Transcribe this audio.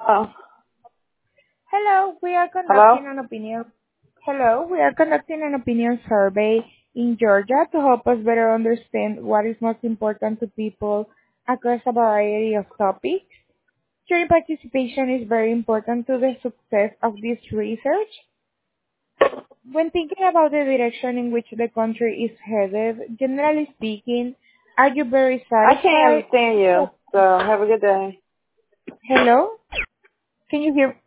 Oh, Hello, we are hello? conducting an opinion. Hello, we are conducting an opinion survey in Georgia to help us better understand what is most important to people across a variety of topics. Your participation is very important to the success of this research. When thinking about the direction in which the country is headed, generally speaking, are you very I can't satisfied? understand you, so have a good day. Hello? Can you hear?